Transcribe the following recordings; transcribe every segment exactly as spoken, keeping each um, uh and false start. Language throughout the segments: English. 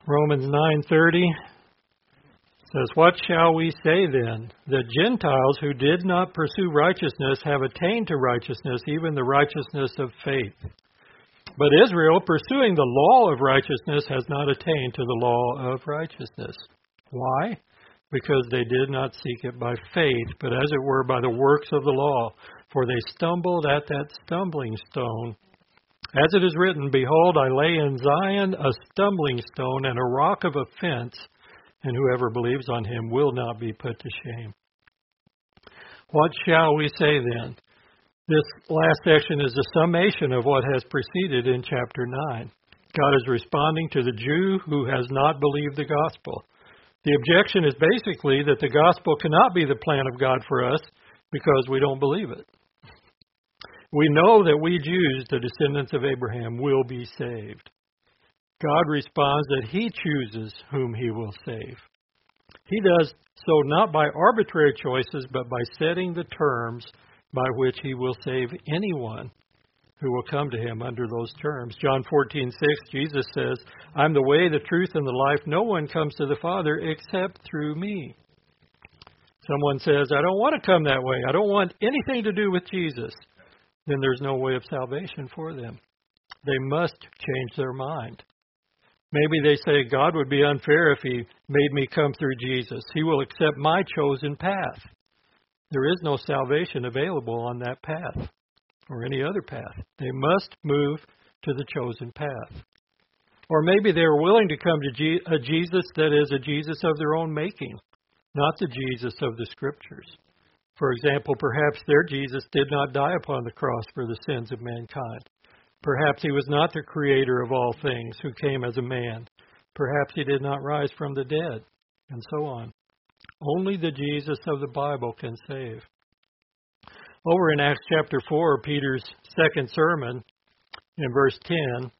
Romans nine thirty says, "What shall we say then? The Gentiles who did not pursue righteousness have attained to righteousness, even the righteousness of faith. But Israel, pursuing the law of righteousness, has not attained to the law of righteousness." Why? Because they did not seek it by faith, but as it were by the works of the law. For they stumbled at that stumbling stone. As it is written, "Behold, I lay in Zion a stumbling stone and a rock of offense, and whoever believes on him will not be put to shame." What shall we say then? This last section is a summation of what has preceded in chapter nine. God is responding to the Jew who has not believed the gospel. The objection is basically that the gospel cannot be the plan of God for us because we don't believe it. We know that we Jews, the descendants of Abraham, will be saved. God responds that He chooses whom He will save. He does so not by arbitrary choices, but by setting the terms by which He will save anyone who will come to Him under those terms. John fourteen six, Jesus says, "I'm the way, the truth, and the life. No one comes to the Father except through me." Someone says, "I don't want to come that way. I don't want anything to do with Jesus." Then there's no way of salvation for them. They must change their mind. Maybe they say, "God would be unfair if He made me come through Jesus. He will accept my chosen path." There is no salvation available on that path or any other path. They must move to the chosen path. Or maybe they are willing to come to Je- a Jesus that is a Jesus of their own making, not the Jesus of the Scriptures. For example, perhaps their Jesus did not die upon the cross for the sins of mankind. Perhaps He was not the creator of all things who came as a man. Perhaps He did not rise from the dead, and so on. Only the Jesus of the Bible can save. Over in Acts chapter four, Peter's second sermon, in verse ten,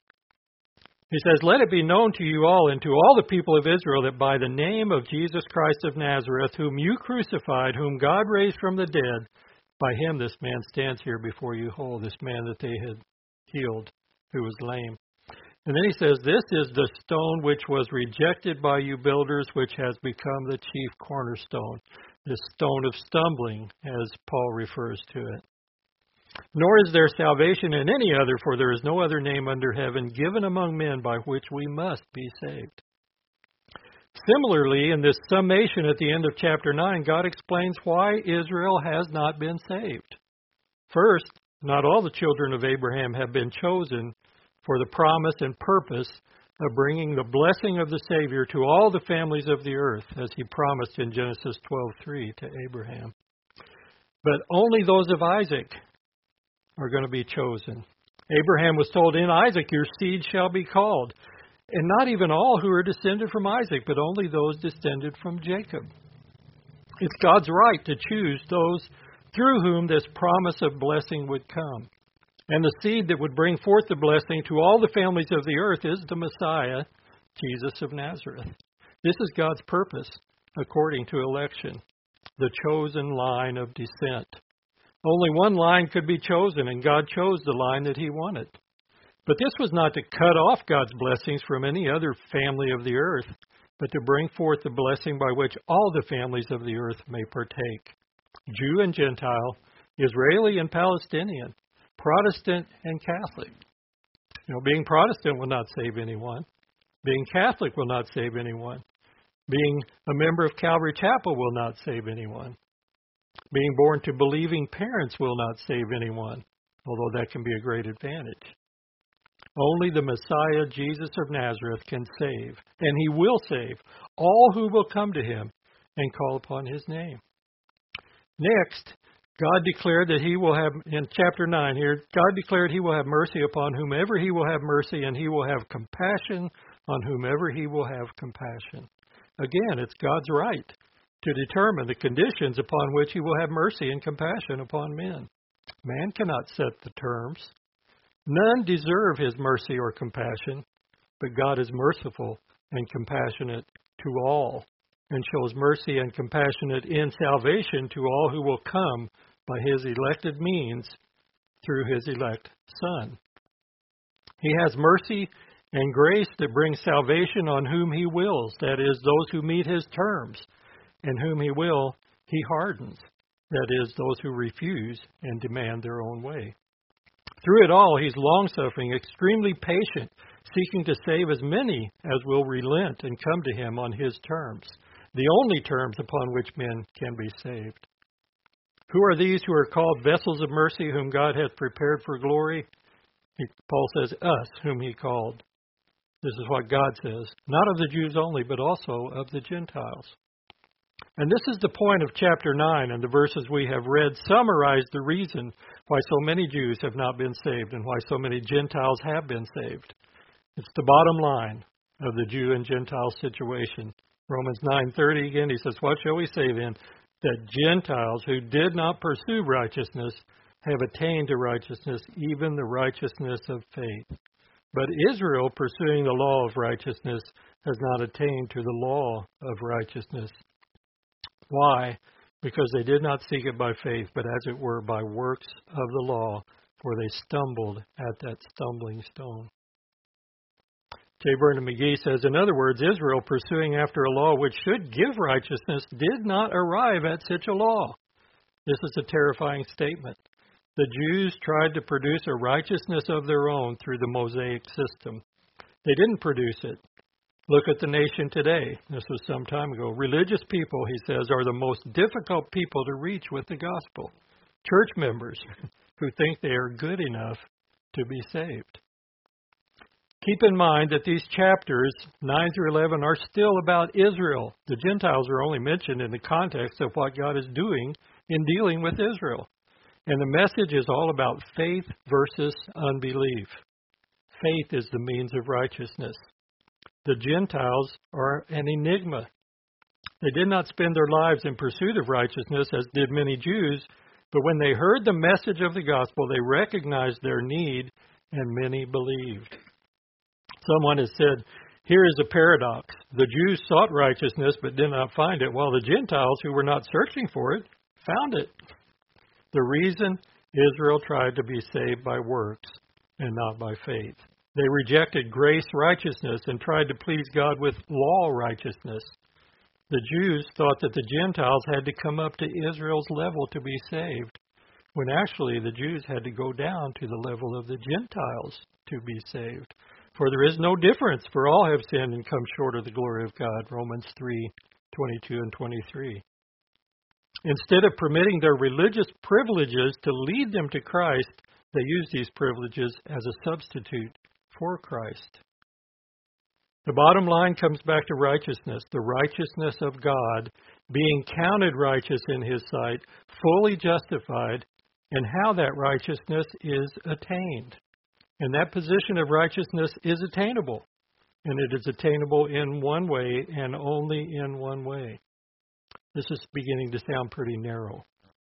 he says, "Let it be known to you all and to all the people of Israel that by the name of Jesus Christ of Nazareth, whom you crucified, whom God raised from the dead, by Him this man stands here before you whole," this man that they had healed, who was lame. And then he says, "This is the stone which was rejected by you builders, which has become the chief cornerstone." This stone of stumbling, as Paul refers to it. "Nor is there salvation in any other, for there is no other name under heaven given among men by which we must be saved." Similarly, in this summation at the end of chapter nine, God explains why Israel has not been saved. First, not all the children of Abraham have been chosen for the promise and purpose of bringing the blessing of the Savior to all the families of the earth, as He promised in Genesis twelve three to Abraham. But only those of Isaac are going to be chosen. Abraham was told, "In Isaac your seed shall be called." And not even all who are descended from Isaac, but only those descended from Jacob. It's God's right to choose those through whom this promise of blessing would come. And the seed that would bring forth the blessing to all the families of the earth is the Messiah, Jesus of Nazareth. This is God's purpose, according to election, the chosen line of descent. Only one line could be chosen, and God chose the line that He wanted. But this was not to cut off God's blessings from any other family of the earth, but to bring forth the blessing by which all the families of the earth may partake. Jew and Gentile, Israeli and Palestinian, Protestant and Catholic. You know, being Protestant will not save anyone. Being Catholic will not save anyone. Being a member of Calvary Chapel will not save anyone. Being born to believing parents will not save anyone, although that can be a great advantage. Only the Messiah, Jesus of Nazareth, can save, and He will save all who will come to Him and call upon His name. Next, God declared that He will have, in chapter nine here, God declared He will have mercy upon whomever He will have mercy, and He will have compassion on whomever He will have compassion. Again, it's God's right to determine the conditions upon which He will have mercy and compassion upon men. Man cannot set the terms. None deserve His mercy or compassion, but God is merciful and compassionate to all, and shows mercy and compassionate in salvation to all who will come by His elected means through His elect Son. He has mercy and grace that brings salvation on whom he wills, that is, those who meet his terms, and whom he will, he hardens, that is, those who refuse and demand their own way. Through it all, he's long-suffering, extremely patient, seeking to save as many as will relent and come to him on his terms, the only terms upon which men can be saved. Who are these who are called vessels of mercy, whom God hath prepared for glory? He, Paul says, us, whom he called. This is what God says, not of the Jews only, but also of the Gentiles. And this is the point of chapter nine, and the verses we have read summarize the reason why so many Jews have not been saved and why so many Gentiles have been saved. It's the bottom line of the Jew and Gentile situation. Romans nine thirty again, he says, what shall we say then? That Gentiles who did not pursue righteousness have attained to righteousness, even the righteousness of faith. But Israel, pursuing the law of righteousness, has not attained to the law of righteousness. Why? Because they did not seek it by faith, but as it were by works of the law, for they stumbled at that stumbling stone. J. Vernon McGee says, in other words, Israel, pursuing after a law which should give righteousness, did not arrive at such a law. This is a terrifying statement. The Jews tried to produce a righteousness of their own through the Mosaic system. They didn't produce it. Look at the nation today. This was some time ago. Religious people, he says, are the most difficult people to reach with the gospel. Church members who think they are good enough to be saved. Keep in mind that these chapters, nine through eleven, are still about Israel. The Gentiles are only mentioned in the context of what God is doing in dealing with Israel. And the message is all about faith versus unbelief. Faith is the means of righteousness. The Gentiles are an enigma. They did not spend their lives in pursuit of righteousness, as did many Jews, but when they heard the message of the gospel, they recognized their need, and many believed. Someone has said, here is a paradox. The Jews sought righteousness but did not find it, while the Gentiles, who were not searching for it, found it. The reason Israel tried to be saved by works and not by faith. They rejected grace righteousness and tried to please God with law righteousness. The Jews thought that the Gentiles had to come up to Israel's level to be saved, when actually the Jews had to go down to the level of the Gentiles to be saved. For there is no difference, for all have sinned and come short of the glory of God, Romans three twenty-two and twenty-three. Instead of permitting their religious privileges to lead them to Christ, they used these privileges as a substitute for Christ. The bottom line comes back to righteousness, the righteousness of God, being counted righteous in His sight, fully justified, and how that righteousness is attained. And that position of righteousness is attainable, and it is attainable in one way and only in one way. This is beginning to sound pretty narrow.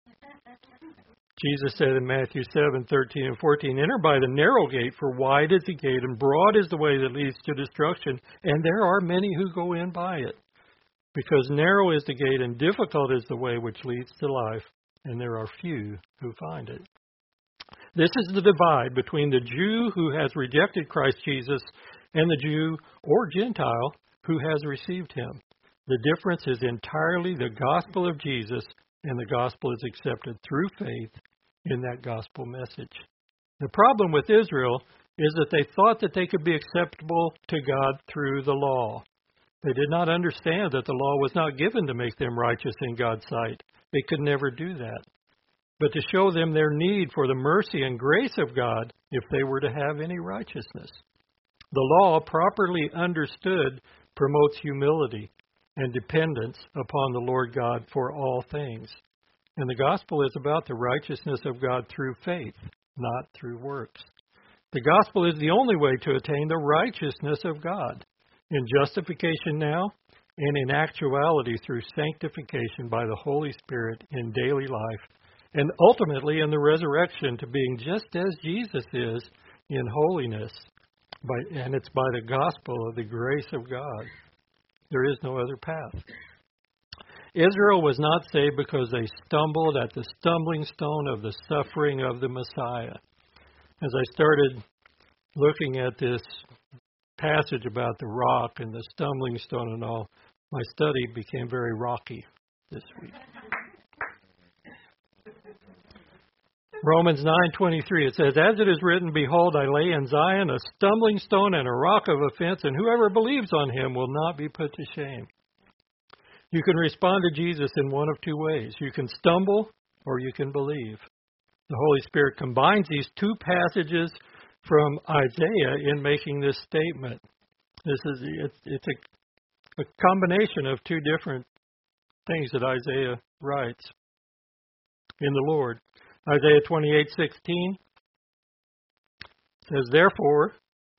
Jesus said in Matthew seven, thirteen and fourteen, enter by the narrow gate, for wide is the gate and broad is the way that leads to destruction, and there are many who go in by it. Because narrow is the gate and difficult is the way which leads to life, and there are few who find it. This is the divide between the Jew who has rejected Christ Jesus and the Jew or Gentile who has received Him. The difference is entirely the gospel of Jesus, and the gospel is accepted through faith in that gospel message. The problem with Israel is that they thought that they could be acceptable to God through the law. They did not understand that the law was not given to make them righteous in God's sight. They could never do that, but to show them their need for the mercy and grace of God if they were to have any righteousness. The law, properly understood, promotes humility and dependence upon the Lord God for all things. And the gospel is about the righteousness of God through faith, not through works. The gospel is the only way to attain the righteousness of God, in justification now, and in actuality through sanctification by the Holy Spirit in daily life, and ultimately in the resurrection to being just as Jesus is in holiness. By, and it's by the gospel of the grace of God. There is no other path. Israel was not saved because they stumbled at the stumbling stone of the suffering of the Messiah. As I started looking at this passage about the rock and the stumbling stone and all, my study became very rocky this week. Romans nine twenty-three, it says, "As it is written, Behold, I lay in Zion a stumbling stone and a rock of offense, and whoever believes on him will not be put to shame." You can respond to Jesus in one of two ways. You can stumble or you can believe. The Holy Spirit combines these two passages from Isaiah in making this statement. This is it's, it's a, a combination of two different things that Isaiah writes in the Lord. Isaiah twenty-eight sixteen says, "Therefore,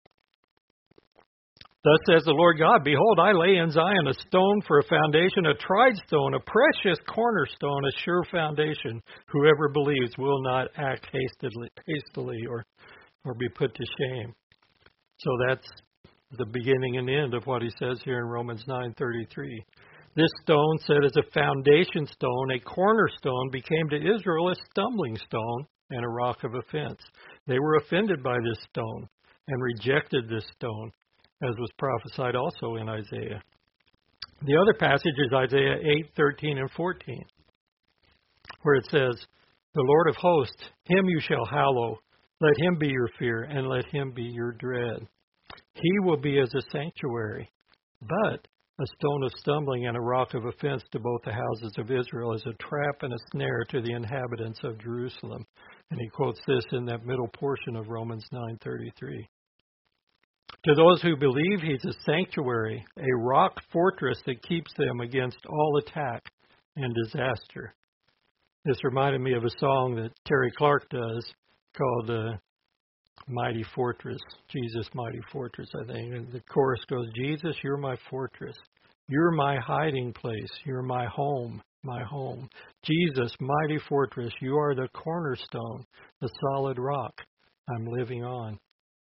thus says the Lord God, Behold, I lay in Zion a stone for a foundation, a tried stone, a precious cornerstone, a sure foundation. Whoever believes will not act hastily, hastily or, or be put to shame." So that's the beginning and end of what he says here in Romans nine thirty-three. This stone, set as a foundation stone, a cornerstone, became to Israel a stumbling stone and a rock of offense. They were offended by this stone and rejected this stone, as was prophesied also in Isaiah. The other passage is Isaiah eight thirteen and fourteen, where it says, "The Lord of hosts, him you shall hallow. Let him be your fear, and let him be your dread. He will be as a sanctuary, but a stone of stumbling and a rock of offense to both the houses of Israel, as a trap and a snare to the inhabitants of Jerusalem." And he quotes this in that middle portion of Romans nine thirty-three. To those who believe, he's a sanctuary, a rock fortress that keeps them against all attack and disaster. This reminded me of a song that Terry Clark does called uh, Mighty Fortress, Jesus Mighty Fortress, I think. And the chorus goes, "Jesus, you're my fortress. You're my hiding place. You're my home, my home. Jesus, mighty fortress, you are the cornerstone, the solid rock I'm living on."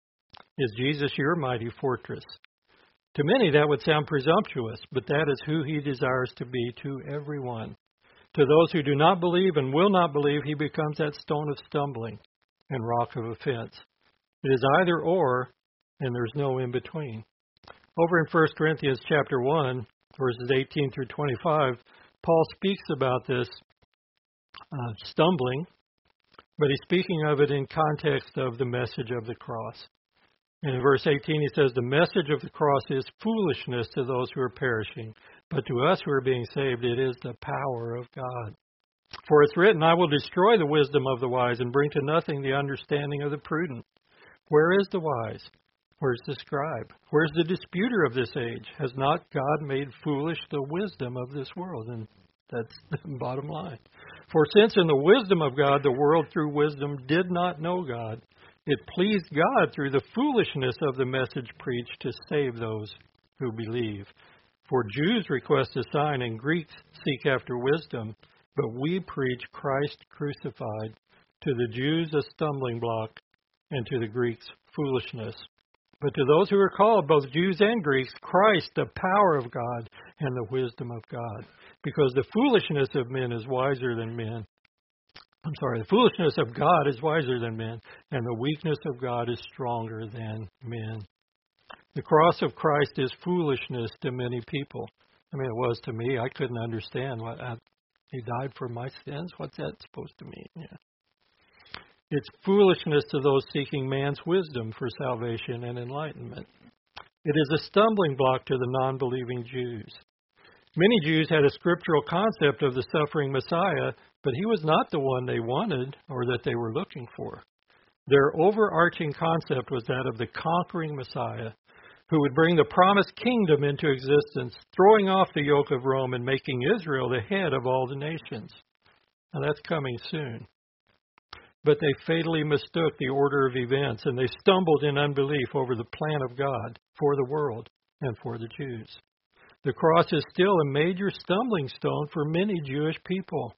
Is Jesus your mighty fortress? To many that would sound presumptuous, but that is who he desires to be to everyone. To those who do not believe and will not believe, he becomes that stone of stumbling and rock of offense. It is either or, and there's no in between. Over in First Corinthians chapter one, verses eighteen through twenty-five, Paul speaks about this uh, stumbling, but he's speaking of it in context of the message of the cross. And in verse eighteen, he says, "The message of the cross is foolishness to those who are perishing, but to us who are being saved, it is the power of God. For it's written, I will destroy the wisdom of the wise and bring to nothing the understanding of the prudent. Where is the wise? Where's the scribe? Where's the disputer of this age? Has not God made foolish the wisdom of this world?" And that's the bottom line. "For since in the wisdom of God, the world through wisdom did not know God, it pleased God through the foolishness of the message preached to save those who believe. For Jews request a sign and Greeks seek after wisdom, but we preach Christ crucified, to the Jews a stumbling block, and to the Greeks foolishness. But to those who are called, both Jews and Greeks, Christ, the power of God and the wisdom of God. Because the foolishness of men is wiser than men. I'm sorry, the foolishness of God is wiser than men, and the weakness of God is stronger than men." The cross of Christ is foolishness to many people. I mean, it was to me. I couldn't understand what I, he died for my sins. What's that supposed to mean? Yeah. It's foolishness to those seeking man's wisdom for salvation and enlightenment. It is a stumbling block to the non-believing Jews. Many Jews had a scriptural concept of the suffering Messiah, but he was not the one they wanted or that they were looking for. Their overarching concept was that of the conquering Messiah, who would bring the promised kingdom into existence, throwing off the yoke of Rome and making Israel the head of all the nations. Now that's coming soon. But they fatally mistook the order of events, and they stumbled in unbelief over the plan of God for the world and for the Jews. The cross is still a major stumbling stone for many Jewish people.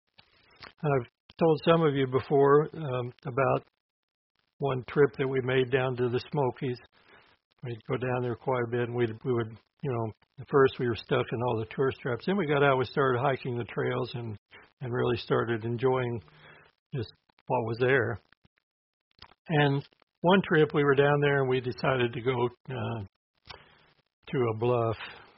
I've told some of you before um, about one trip that we made down to the Smokies. We'd go down there quite a bit, and we'd, we would, you know, at first we were stuck in all the tourist traps. Then we got out, we started hiking the trails, and, and really started enjoying just what was there. And one trip we were down there and we decided to go uh, to a bluff.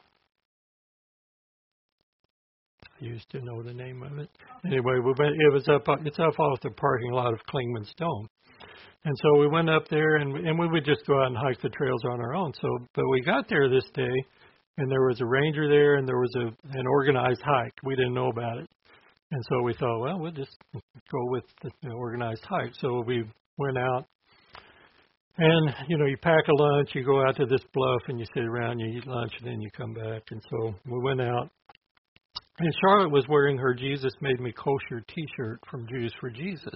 I used to know the name of it. Anyway, we went, it was up. It's up off the parking lot of Clingman's Dome. And so we went up there, and and we would just go out and hike the trails on our own. So, but we got there this day, and there was a ranger there, and there was a an organized hike. We didn't know about it, and so we thought, well, we'll just go with the you know, organized hike. So we went out, and you know, you pack a lunch, you go out to this bluff, and you sit around, you eat lunch, and then you come back. And so we went out, and Charlotte was wearing her Jesus Made Me Kosher T-shirt from Jews for Jesus.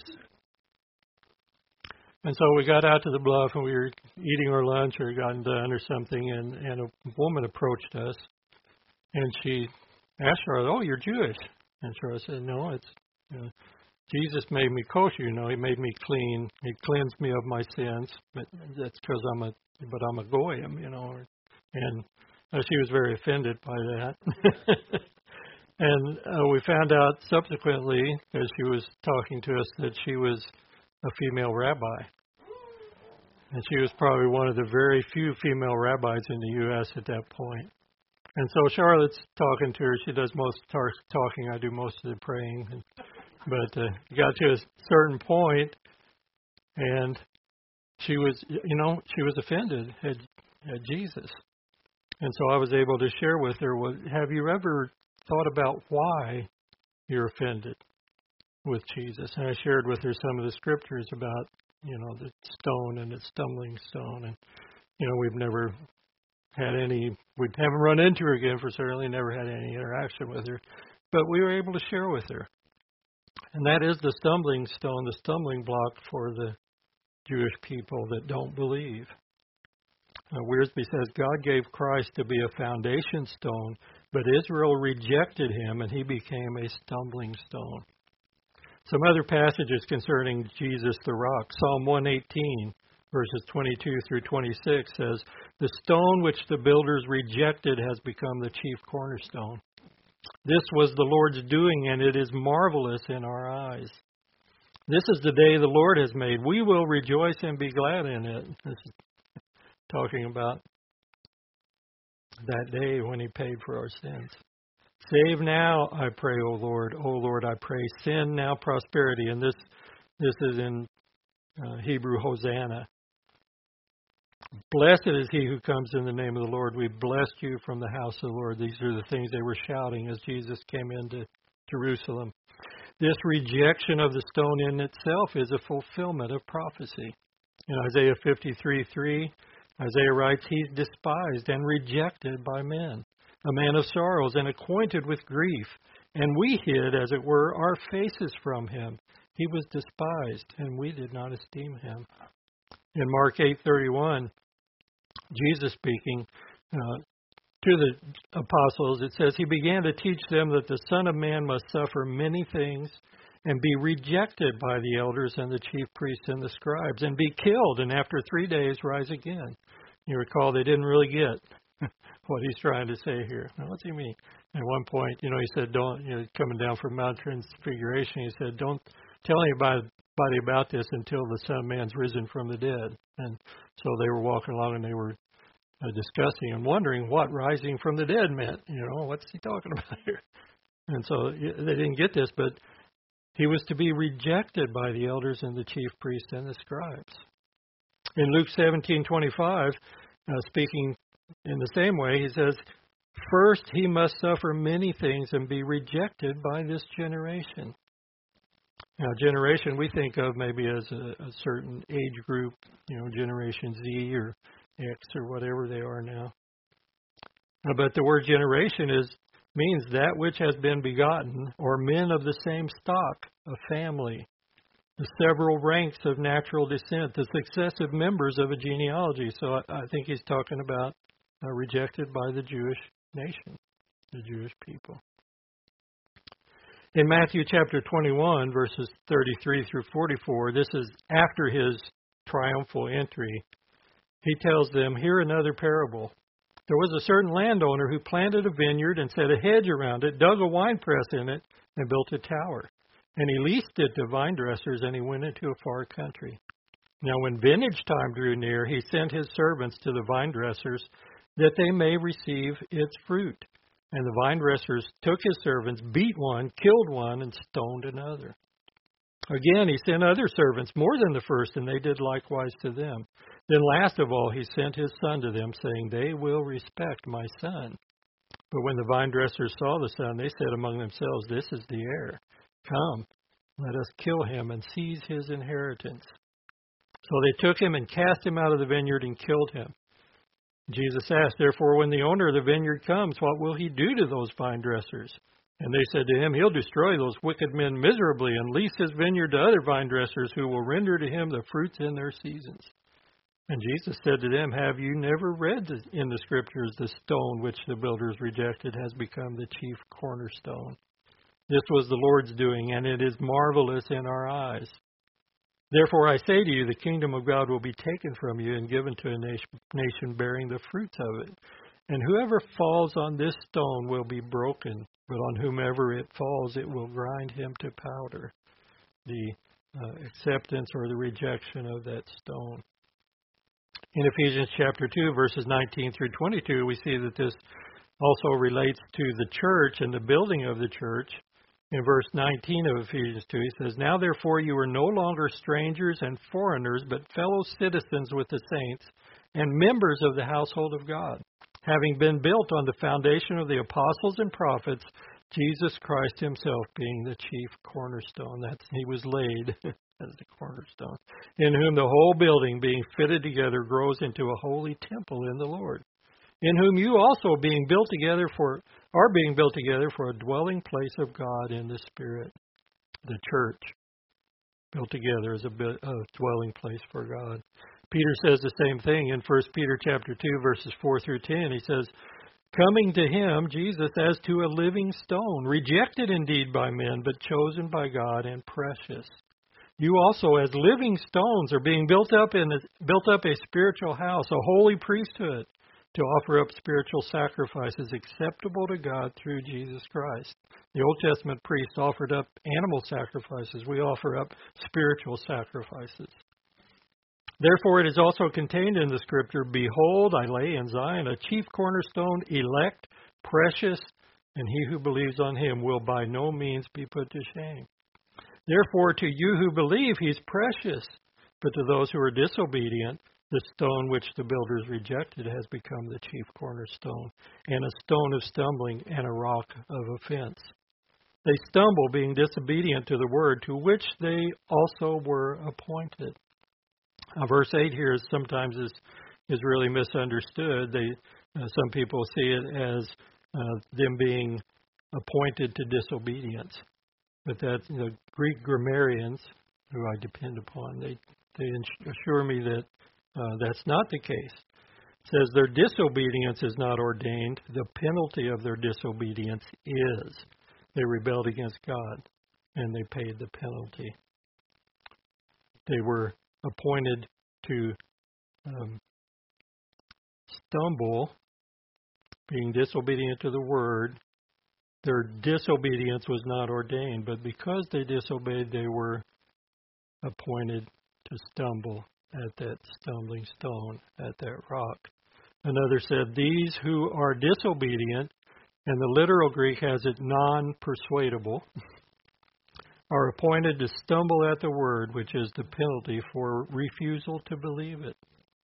And so we got out to the bluff, and we were eating our lunch or gotten done or something, and, and a woman approached us, and she asked Charlotte, "Oh, you're Jewish?" And Charlotte said, "No, it's you know, Jesus made me kosher. You know, He made me clean. He cleansed me of my sins, but that's because I'm a, but I'm a goyim, you know." And uh, she was very offended by that. And uh, we found out subsequently, as she was talking to us, that she was a female rabbi. And she was probably one of the very few female rabbis in the U S at that point. And so Charlotte's talking to her. She does most tar- talking. I do most of the praying. And, but uh, got to a certain point, and she was, you know, she was offended at, at Jesus. And so I was able to share with her, well, have you ever thought about why you're offended with Jesus? And I shared with her some of the scriptures about, you know, the stone and the stumbling stone. And, you know, we've never had any, we haven't run into her again for certainly, never had any interaction with her. But we were able to share with her. And that is the stumbling stone, the stumbling block for the Jewish people that don't believe. Uh, Wiersbe says, God gave Christ to be a foundation stone, but Israel rejected him, and he became a stumbling stone. Some other passages concerning Jesus the rock. Psalm one eighteen, verses twenty-two through twenty-six says, the stone which the builders rejected has become the chief cornerstone. This was the Lord's doing, and it is marvelous in our eyes. This is the day the Lord has made. We will rejoice and be glad in it. This is talking about that day when he paid for our sins. Save now, I pray, O Lord. O Lord, I pray. Send now prosperity. And this this is in uh, Hebrew, Hosanna. Blessed is he who comes in the name of the Lord. We blessed you from the house of the Lord. These are the things they were shouting as Jesus came into Jerusalem. This rejection of the stone in itself is a fulfillment of prophecy. In Isaiah fifty-three three, Isaiah writes, he's despised and rejected by men, a man of sorrows and acquainted with grief. And we hid, as it were, our faces from him. He was despised, and we did not esteem him. In Mark eight thirty-one, Jesus speaking uh, to the apostles, it says, he began to teach them that the Son of Man must suffer many things and be rejected by the elders and the chief priests and the scribes, and be killed, and after three days rise again. You recall they didn't really get what he's trying to say here. Now, what's he mean? At one point, you know, he said, don't, you know, coming down from Mount Transfiguration, he said, don't tell anybody about this until the Son of Man's risen from the dead. And so they were walking along and they were uh, discussing and wondering what rising from the dead meant. You know, what's he talking about here? And so they didn't get this, but he was to be rejected by the elders and the chief priests and the scribes. In Luke seventeen twenty-five, uh, speaking in the same way, he says, first he must suffer many things and be rejected by this generation. Now, generation we think of maybe as a, a certain age group, you know, Generation Z or X or whatever they are now. Uh, but the word generation is means that which has been begotten, or men of the same stock, a family, the several ranks of natural descent, the successive members of a genealogy. So I, I think he's talking about uh, rejected by the Jewish nation, the Jewish people. In Matthew chapter twenty-one, verses thirty-three through forty-four, this is after his triumphal entry, he tells them, hear another parable. There was a certain landowner who planted a vineyard and set a hedge around it, dug a winepress in it, and built a tower. And he leased it to vine dressers, and he went into a far country. Now when vintage time drew near, he sent his servants to the vine dressers that they may receive its fruit. And the vine dressers took his servants, beat one, killed one, and stoned another. Again, he sent other servants more than the first, and they did likewise to them. Then last of all, he sent his son to them, saying, They will respect my son. But when the vine dressers saw the son, they said among themselves, This is the heir. Come, let us kill him and seize his inheritance. So they took him and cast him out of the vineyard and killed him. Jesus asked, Therefore, when the owner of the vineyard comes, what will he do to those vine dressers? And they said to him, He'll destroy those wicked men miserably and lease his vineyard to other vine dressers who will render to him the fruits in their seasons. And Jesus said to them, Have you never read in the Scriptures, the stone which the builders rejected has become the chief cornerstone? This was the Lord's doing, and it is marvelous in our eyes. Therefore I say to you, the kingdom of God will be taken from you and given to a nation bearing the fruits of it. And whoever falls on this stone will be broken, but on whomever it falls, it will grind him to powder. The uh, acceptance or the rejection of that stone. In Ephesians chapter two, verses nineteen through twenty-two, we see that this also relates to the church and the building of the church. In verse nineteen of Ephesians two, he says, Now therefore you are no longer strangers and foreigners, but fellow citizens with the saints and members of the household of God, having been built on the foundation of the apostles and prophets, Jesus Christ himself being the chief cornerstone. That's, he was laid as the cornerstone, in whom the whole building being fitted together grows into a holy temple in the Lord, in whom you also being built together for are being built together for a dwelling place of God in the Spirit. The church built together as a, bit, a dwelling place for God. Peter says the same thing in First Peter chapter two, verses four through ten. He says, Coming to him, Jesus, as to a living stone, rejected indeed by men, but chosen by God and precious. You also, as living stones, are being built up in a, built up a spiritual house, a holy priesthood, to offer up spiritual sacrifices acceptable to God through Jesus Christ. The Old Testament priests offered up animal sacrifices. We offer up spiritual sacrifices. Therefore it is also contained in the Scripture, Behold, I lay in Zion a chief cornerstone, elect, precious, and he who believes on him will by no means be put to shame. Therefore to you who believe he is precious, but to those who are disobedient, the stone which the builders rejected has become the chief cornerstone, and a stone of stumbling and a rock of offense. They stumble, being disobedient to the word, to which they also were appointed. Now, verse eight here is sometimes is is really misunderstood. They uh, some people see it as uh, them being appointed to disobedience, but that the Greek grammarians, who I depend upon, they they assure me that uh, that's not the case. It says their disobedience is not ordained; the penalty of their disobedience is. They rebelled against God, and they paid the penalty. They were appointed to um, stumble, being disobedient to the word. Their disobedience was not ordained, but because they disobeyed, they were appointed to stumble at that stumbling stone, at that rock. Another said, these who are disobedient, and the literal Greek has it non-persuadable, are appointed to stumble at the word, which is the penalty for refusal to believe it.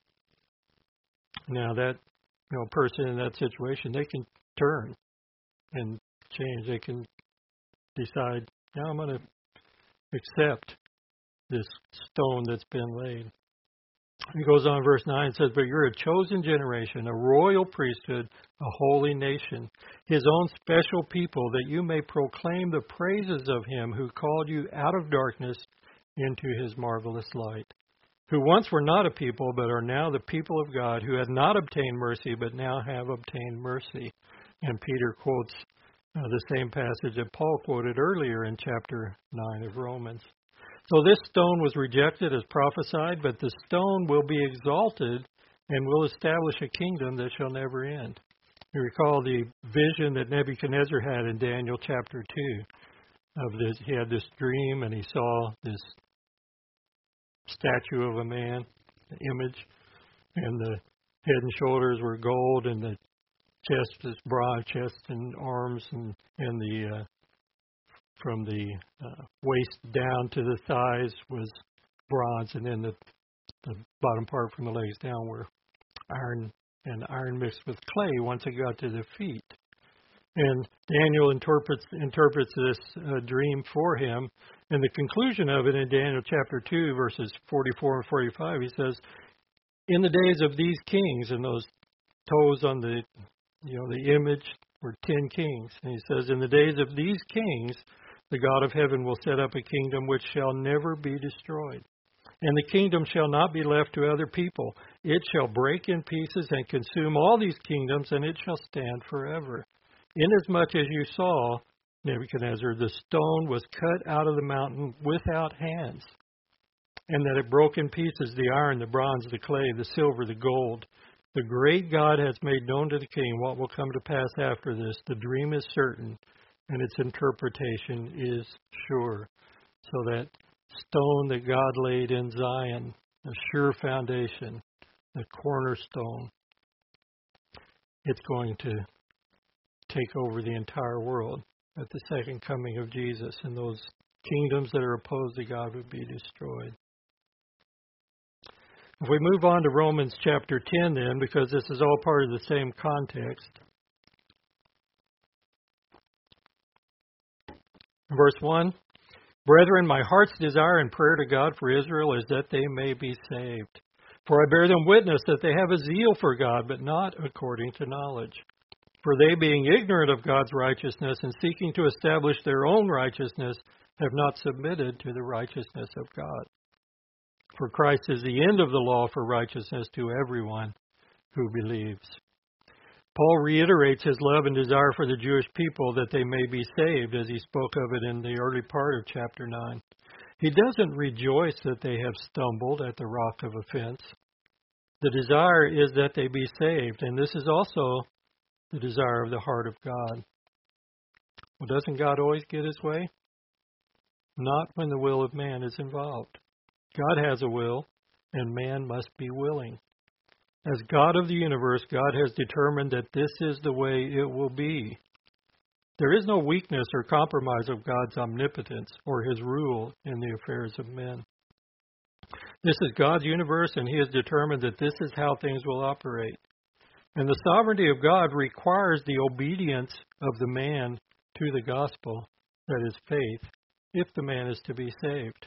Now that you know person in that situation, they can turn and change. They can decide, now I'm going to accept this stone that's been laid. He goes on, verse nine, and says, but you're a chosen generation, a royal priesthood, a holy nation, his own special people, that you may proclaim the praises of him who called you out of darkness into his marvelous light, who once were not a people, but are now the people of God, who had not obtained mercy, but now have obtained mercy. And Peter quotes uh, the same passage that Paul quoted earlier in chapter nine of Romans. So this stone was rejected as prophesied, but the stone will be exalted and will establish a kingdom that shall never end. You recall the vision that Nebuchadnezzar had in Daniel chapter two. Of this, he had this dream, and he saw this statue of a man, the image, and the head and shoulders were gold, and the chest is bronze, chest and arms, and and the uh, from the uh, waist down to the thighs was bronze, and then the the bottom part from the legs down were iron, and iron mixed with clay once it got to the feet. And Daniel interprets interprets this uh, dream for him. And the conclusion of it in Daniel chapter two, verses forty-four and forty-five, he says, in the days of these kings, and those toes on the, you know, the image were ten kings. And he says, in the days of these kings, the God of heaven will set up a kingdom which shall never be destroyed. And the kingdom shall not be left to other people. It shall break in pieces and consume all these kingdoms, and it shall stand forever. Inasmuch as you saw, Nebuchadnezzar, the stone was cut out of the mountain without hands, and that it broke in pieces the iron, the bronze, the clay, the silver, the gold. The great God has made known to the king what will come to pass after this. The dream is certain, and its interpretation is sure. So that stone that God laid in Zion, a sure foundation, the cornerstone, it's going to take over the entire world at the second coming of Jesus, and those kingdoms that are opposed to God would be destroyed. If we move on to Romans chapter ten then, because this is all part of the same context. Verse one, brethren, my heart's desire and prayer to God for Israel is that they may be saved. For I bear them witness that they have a zeal for God, but not according to knowledge. For they, being ignorant of God's righteousness and seeking to establish their own righteousness, have not submitted to the righteousness of God. For Christ is the end of the law for righteousness to everyone who believes. Paul reiterates his love and desire for the Jewish people that they may be saved, as he spoke of it in the early part of chapter nine. He doesn't rejoice that they have stumbled at the rock of offense. The desire is that they be saved, and this is also the desire of the heart of God. Well, doesn't God always get his way? Not when the will of man is involved. God has a will, and man must be willing. As God of the universe, God has determined that this is the way it will be. There is no weakness or compromise of God's omnipotence or his rule in the affairs of men. This is God's universe, and he has determined that this is how things will operate. And the sovereignty of God requires the obedience of the man to the gospel, that is faith, if the man is to be saved.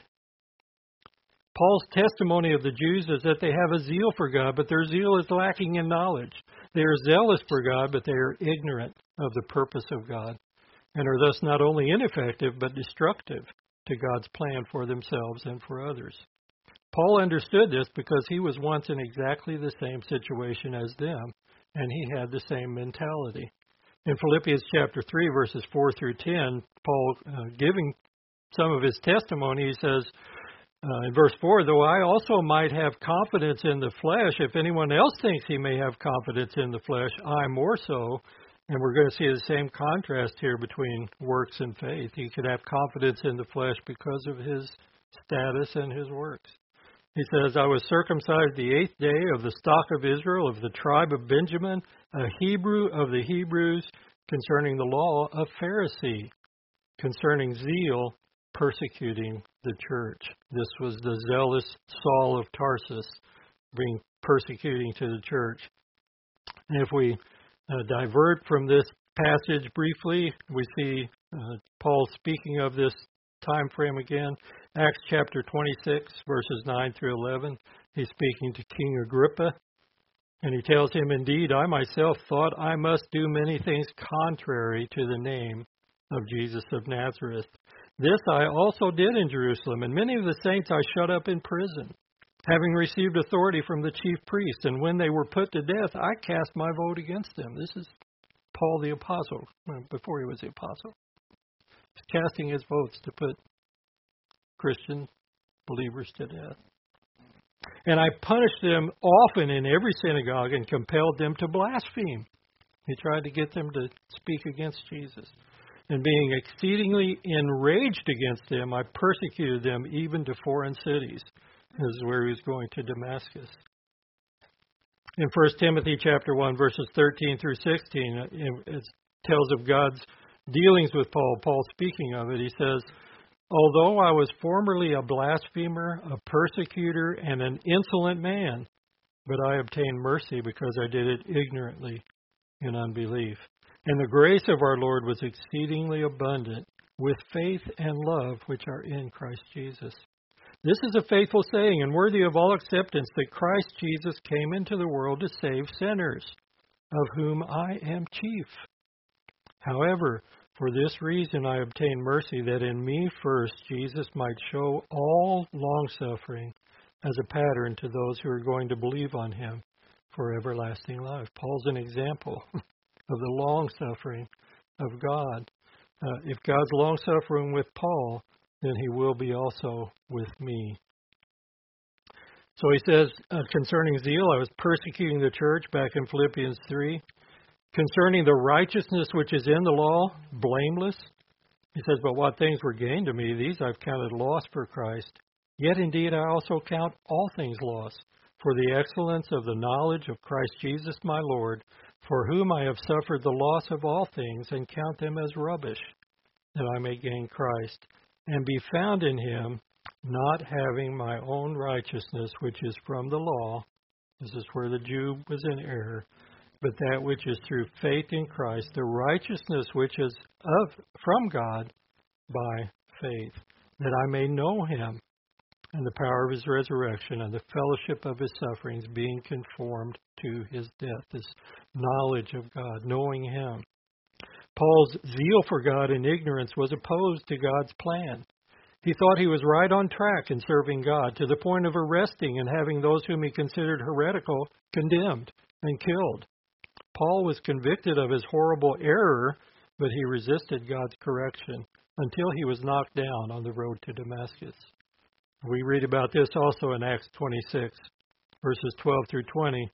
Paul's testimony of the Jews is that they have a zeal for God, but their zeal is lacking in knowledge. They are zealous for God, but they are ignorant of the purpose of God, and are thus not only ineffective, but destructive to God's plan for themselves and for others. Paul understood this because he was once in exactly the same situation as them, and he had the same mentality. In Philippians chapter three, verses four through ten, Paul, uh, giving some of his testimony, he says, uh, in verse four, though I also might have confidence in the flesh, if anyone else thinks he may have confidence in the flesh, I more so. And we're going to see the same contrast here between works and faith. He could have confidence in the flesh because of his status and his works. He says, I was circumcised the eighth day of the stock of Israel, of the tribe of Benjamin, a Hebrew of the Hebrews, concerning the law, a Pharisee, concerning zeal, persecuting the church. This was the zealous Saul of Tarsus, being persecuting to the church. And if we uh, divert from this passage briefly, we see uh, Paul speaking of this time frame again. Acts chapter twenty-six, verses nine through eleven. He's speaking to King Agrippa, and he tells him, indeed, I myself thought I must do many things contrary to the name of Jesus of Nazareth. This I also did in Jerusalem, and many of the saints I shut up in prison, having received authority from the chief priests. And when they were put to death, I cast my vote against them. This is Paul the apostle, before he was the apostle. He's casting his votes to put Christian believers to death. And I punished them often in every synagogue and compelled them to blaspheme. He tried to get them to speak against Jesus. And being exceedingly enraged against them, I persecuted them even to foreign cities. This is where he was going to Damascus. In First Timothy chapter one, verses thirteen through sixteen, it tells of God's dealings with Paul. Paul speaking of it, he says, "Although I was formerly a blasphemer, a persecutor, and an insolent man, but I obtained mercy because I did it ignorantly in unbelief. And the grace of our Lord was exceedingly abundant with faith and love which are in Christ Jesus. This is a faithful saying and worthy of all acceptance that Christ Jesus came into the world to save sinners, of whom I am chief. However, for this reason I obtained mercy, that in me first Jesus might show all longsuffering as a pattern to those who are going to believe on him for everlasting life." Paul's an example of the long-suffering of God. Uh, if God's long-suffering with Paul, then he will be also with me. So he says, uh, concerning zeal, I was persecuting the church back in Philippians three. Concerning the righteousness which is in the law, blameless. He says, but what things were gained to me, these I've counted loss for Christ. Yet indeed I also count all things loss, for the excellence of the knowledge of Christ Jesus my Lord, for whom I have suffered the loss of all things, and count them as rubbish, that I may gain Christ, and be found in him, not having my own righteousness, which is from the law. This is where the Jew was in error. But that which is through faith in Christ, the righteousness which is of from God by faith, that I may know him and the power of his resurrection and the fellowship of his sufferings, being conformed to his death. This knowledge of God, knowing him. Paul's zeal for God in ignorance was opposed to God's plan. He thought he was right on track in serving God, to the point of arresting and having those whom he considered heretical condemned and killed. Paul was convicted of his horrible error, but he resisted God's correction until he was knocked down on the road to Damascus. We read about this also in Acts twenty-six, verses twelve through twenty.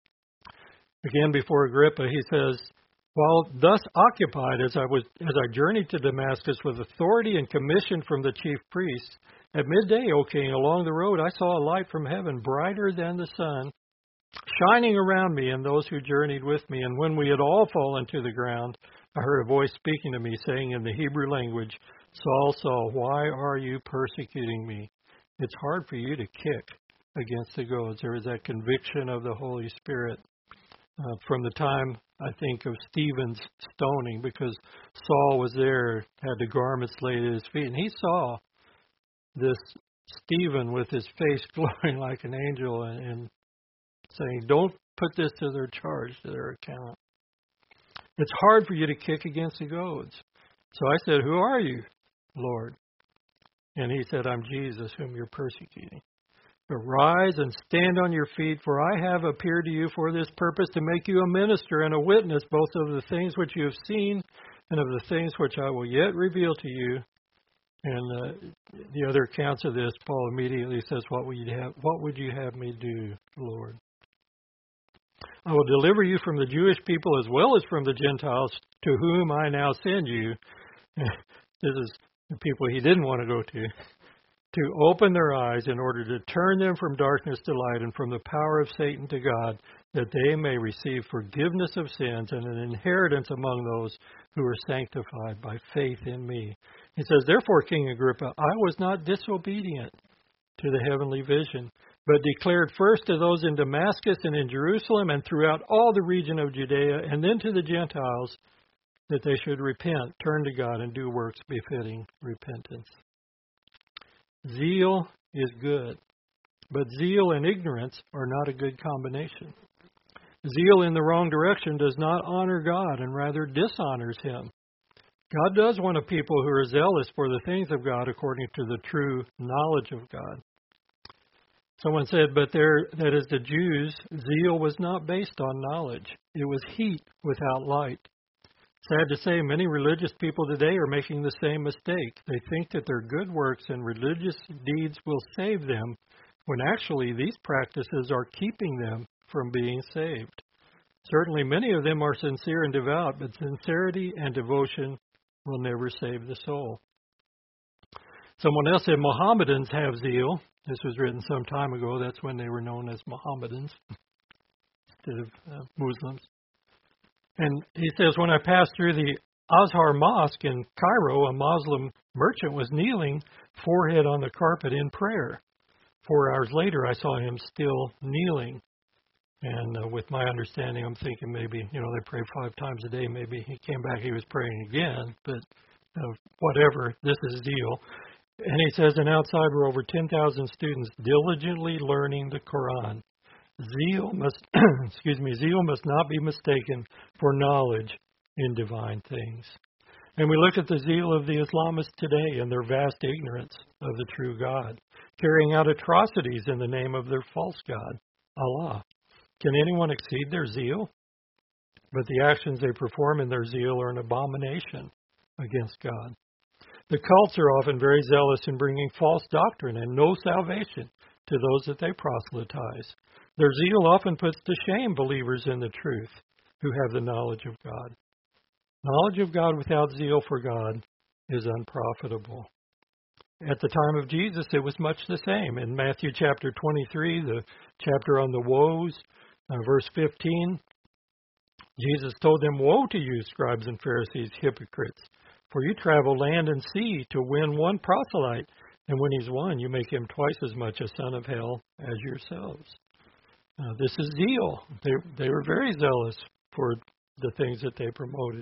Again, before Agrippa, he says, "While thus occupied as I was, as I journeyed to Damascus with authority and commission from the chief priests, at midday, O king, along the road I saw a light from heaven, brighter than the sun, shining around me and those who journeyed with me. And when we had all fallen to the ground, I heard a voice speaking to me, saying in the Hebrew language, 'Saul, Saul, why are you persecuting me?' It's hard for you to kick against the goads." There is that conviction of the Holy Spirit uh, from the time, I think, of Stephen's stoning, because Saul was there, had the garments laid at his feet, and he saw this Stephen with his face glowing like an angel and, and saying, "Don't put this to their charge, to their account. It's hard for you to kick against the goads." So I said, "Who are you, Lord?" And he said, "I'm Jesus, whom you're persecuting. But rise and stand on your feet, for I have appeared to you for this purpose, to make you a minister and a witness, both of the things which you have seen and of the things which I will yet reveal to you." And uh, the other accounts of this, Paul immediately says, what would you have, what would you have me do, Lord? "I will deliver you from the Jewish people as well as from the Gentiles, to whom I now send you." This is the people he didn't want to go to. "To open their eyes in order to turn them from darkness to light and from the power of Satan to God, that they may receive forgiveness of sins and an inheritance among those who are sanctified by faith in me." He says, "Therefore, King Agrippa, I was not disobedient to the heavenly vision, but declared first to those in Damascus and in Jerusalem and throughout all the region of Judea, and then to the Gentiles, that they should repent, turn to God, and do works befitting repentance." Zeal is good, but zeal and ignorance are not a good combination. Zeal in the wrong direction does not honor God and rather dishonors him. God does want a people who are zealous for the things of God according to the true knowledge of God. Someone said, but there, that is the Jews, zeal was not based on knowledge. It was heat without light. Sad to say, many religious people today are making the same mistake. They think that their good works and religious deeds will save them, when actually these practices are keeping them from being saved. Certainly many of them are sincere and devout, but sincerity and devotion will never save the soul. Someone else said, Mohammedans have zeal. This was written some time ago. That's when they were known as Mohammedans instead of uh, Muslims. And he says, when I passed through the Azhar Mosque in Cairo, a Muslim merchant was kneeling, forehead on the carpet in prayer. Four hours later, I saw him still kneeling. And uh, with my understanding, I'm thinking maybe, you know, they pray five times a day. Maybe he came back, he was praying again. But uh, whatever, this is zeal. And he says, and outside were over ten thousand students diligently learning the Quran. Zeal must, excuse me, zeal must not be mistaken for knowledge in divine things. And we look at the zeal of the Islamists today and their vast ignorance of the true God, carrying out atrocities in the name of their false God, Allah. Can anyone exceed their zeal? But the actions they perform in their zeal are an abomination against God. The cults are often very zealous in bringing false doctrine and no salvation to those that they proselytize. Their zeal often puts to shame believers in the truth who have the knowledge of God. Knowledge of God without zeal for God is unprofitable. At the time of Jesus, it was much the same. In Matthew chapter twenty-three, the chapter on the woes, uh, verse fifteen, Jesus told them, "Woe to you, scribes and Pharisees, hypocrites! For you travel land and sea to win one proselyte, and when he's won, you make him twice as much a son of hell as yourselves." Uh, this is zeal. They, they were very zealous for the things that they promoted.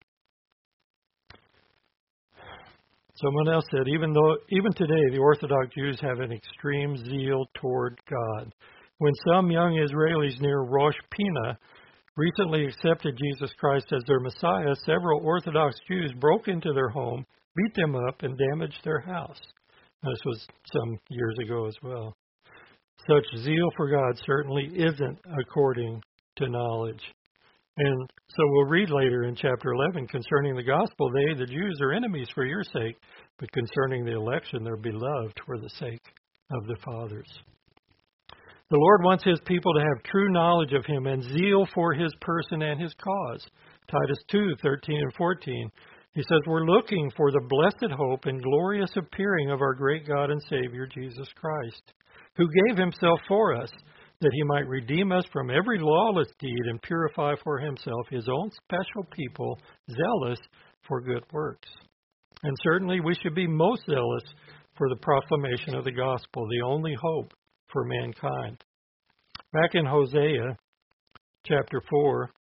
Someone else said, even though even today the Orthodox Jews have an extreme zeal toward God. When some young Israelis near Rosh Pina recently accepted Jesus Christ as their Messiah, several Orthodox Jews broke into their home, beat them up, and damaged their house. This was some years ago as well. Such zeal for God certainly isn't according to knowledge. And so we'll read later in chapter eleven, concerning the gospel, they, the Jews, are enemies for your sake, but concerning the election, they're beloved for the sake of the fathers. The Lord wants His people to have true knowledge of Him and zeal for His person and His cause. Titus two, thirteen and fourteen. He says, we're looking for the blessed hope and glorious appearing of our great God and Savior, Jesus Christ, who gave Himself for us, that He might redeem us from every lawless deed and purify for Himself His own special people, zealous for good works. And certainly we should be most zealous for the proclamation of the gospel, the only hope for mankind. Back in Hosea chapter four,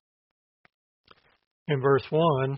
in verse one,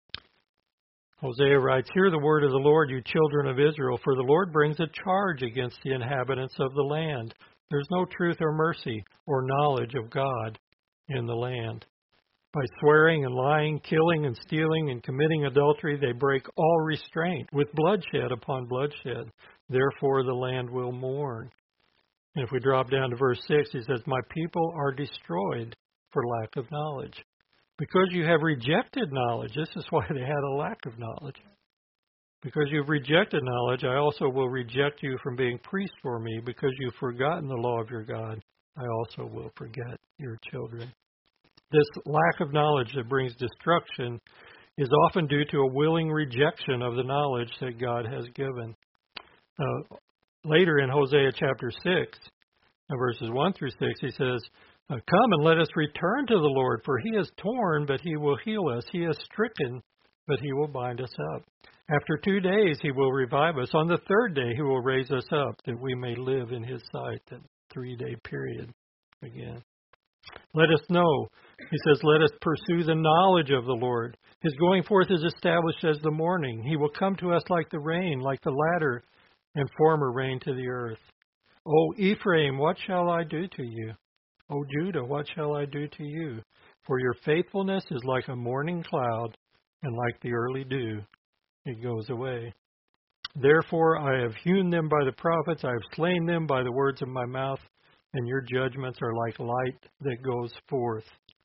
Hosea writes, "Hear the word of the Lord, you children of Israel, for the Lord brings a charge against the inhabitants of the land. There's no truth or mercy or knowledge of God in the land. By swearing and lying, killing and stealing and committing adultery, they break all restraint with bloodshed upon bloodshed. Therefore the land will mourn." And if we drop down to verse six, he says, "My people are destroyed for lack of knowledge." Because you have rejected knowledge, this is why they had a lack of knowledge. Because you've rejected knowledge, I also will reject you from being priest for me. Because you've forgotten the law of your God, I also will forget your children. This lack of knowledge that brings destruction is often due to a willing rejection of the knowledge that God has given. Uh, later in Hosea chapter six, verses one through six, he says, "Come and let us return to the Lord, for He has torn, but He will heal us. He has stricken, but He will bind us up. After two days He will revive us. On the third day He will raise us up, that we may live in His sight." That three-day period again. Let us know, he says, let us pursue the knowledge of the Lord. His going forth is established as the morning. He will come to us like the rain, like the latter and former rain to the earth. O Ephraim, what shall I do to you? O Judah, what shall I do to you? For your faithfulness is like a morning cloud, and like the early dew, it goes away. Therefore I have hewn them by the prophets, I have slain them by the words of my mouth, and your judgments are like light that goes forth.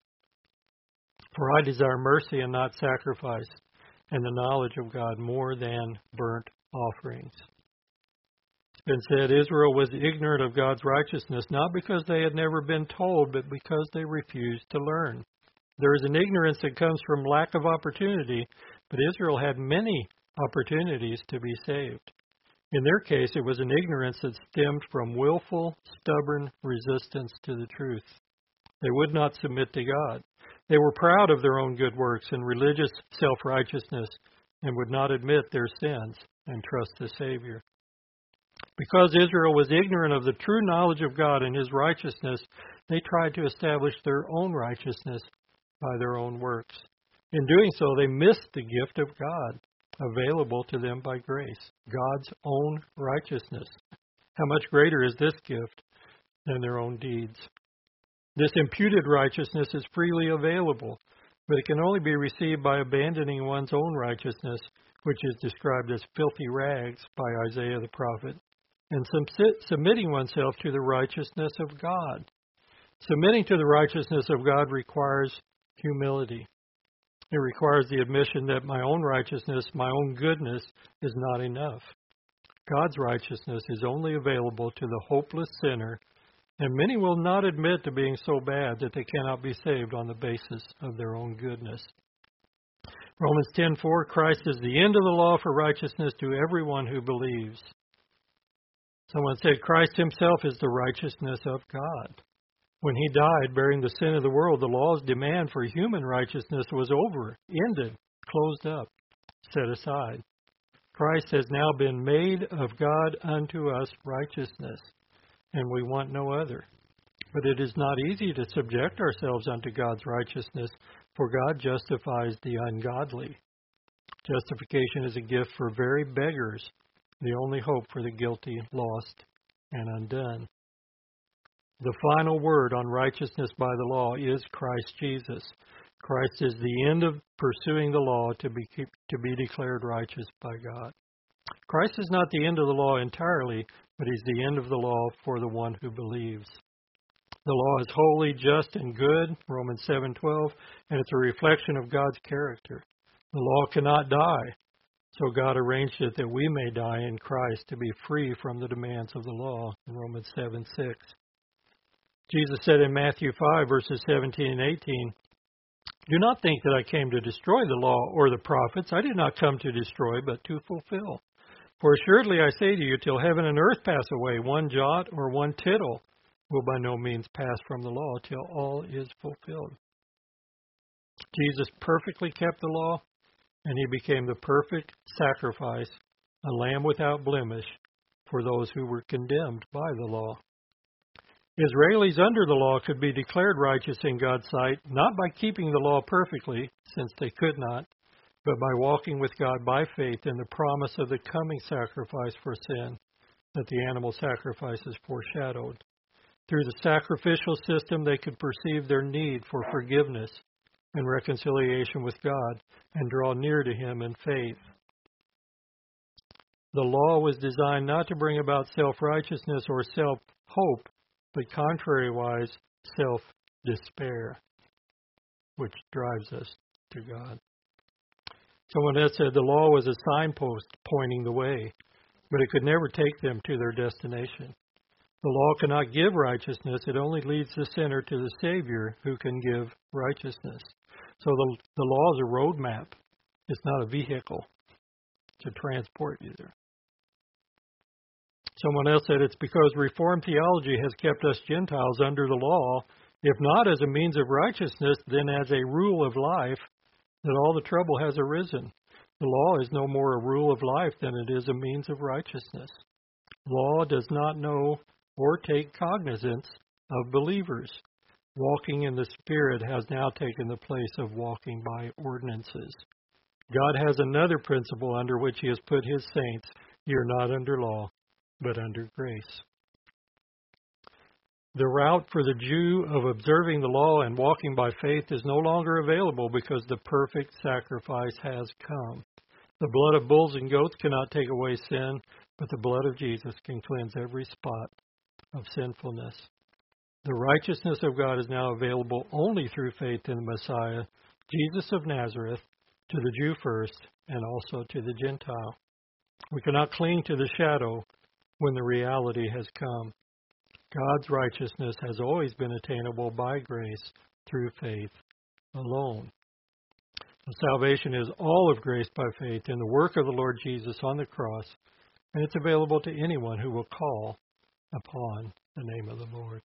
For I desire mercy and not sacrifice, and the knowledge of God more than burnt offerings. It's been said Israel was ignorant of God's righteousness, not because they had never been told, but because they refused to learn. There is an ignorance that comes from lack of opportunity, but Israel had many opportunities to be saved. In their case, it was an ignorance that stemmed from willful, stubborn resistance to the truth. They would not submit to God. They were proud of their own good works and religious self-righteousness and would not admit their sins and trust the Savior. Because Israel was ignorant of the true knowledge of God and His righteousness, they tried to establish their own righteousness by their own works. In doing so, they missed the gift of God available to them by grace, God's own righteousness. How much greater is this gift than their own deeds? This imputed righteousness is freely available, but it can only be received by abandoning one's own righteousness, which is described as filthy rags by Isaiah the prophet, and submitting oneself to the righteousness of God. Submitting to the righteousness of God requires humility. It requires the admission that my own righteousness, my own goodness, is not enough. God's righteousness is only available to the hopeless sinner, and many will not admit to being so bad that they cannot be saved on the basis of their own goodness. Romans ten four, Christ is the end of the law for righteousness to everyone who believes. Someone said Christ himself is the righteousness of God. When he died, bearing the sin of the world, the law's demand for human righteousness was over, ended, closed up, set aside. Christ has now been made of God unto us righteousness, and we want no other. But it is not easy to subject ourselves unto God's righteousness, for God justifies the ungodly. Justification is a gift for very beggars, the only hope for the guilty, lost, and undone. The final word on righteousness by the law is Christ Jesus. Christ is the end of pursuing the law to be to be declared righteous by God. Christ is not the end of the law entirely, but he's the end of the law for the one who believes. The law is holy, just, and good, Romans seven twelve, and it's a reflection of God's character. The law cannot die, so God arranged it that we may die in Christ to be free from the demands of the law, in Romans seven six. Jesus said in Matthew five, verses seventeen and eighteen, do not think that I came to destroy the law or the prophets. I did not come to destroy, but to fulfill. For assuredly I say to you, till heaven and earth pass away, one jot or one tittle will by no means pass from the law till all is fulfilled. Jesus perfectly kept the law, and he became the perfect sacrifice, a lamb without blemish, for those who were condemned by the law. Israelis under the law could be declared righteous in God's sight, not by keeping the law perfectly, since they could not, but by walking with God by faith in the promise of the coming sacrifice for sin that the animal sacrifices foreshadowed. Through the sacrificial system, they could perceive their need for forgiveness and reconciliation with God and draw near to Him in faith. The law was designed not to bring about self-righteousness or self-hope, but contrariwise, self-despair, which drives us to God. Someone else said the law was a signpost pointing the way, but it could never take them to their destination. The law cannot give righteousness. It only leads the sinner to the Savior who can give righteousness. So the, the law is a roadmap. It's not a vehicle to transport you there. Someone else said it's because Reformed theology has kept us Gentiles under the law, if not as a means of righteousness, then as a rule of life, that all the trouble has arisen. The law is no more a rule of life than it is a means of righteousness. Law does not know or take cognizance of believers. Walking in the Spirit has now taken the place of walking by ordinances. God has another principle under which He has put His saints. You're not under law, but under grace. The route for the Jew of observing the law and walking by faith is no longer available because the perfect sacrifice has come. The blood of bulls and goats cannot take away sin, but the blood of Jesus can cleanse every spot of sinfulness. The righteousness of God is now available only through faith in the Messiah, Jesus of Nazareth, to the Jew first, and also to the Gentile. We cannot cling to the shadow when the reality has come. God's righteousness has always been attainable by grace through faith alone. So salvation is all of grace by faith in the work of the Lord Jesus on the cross and it's available to anyone who will call upon the name of the Lord.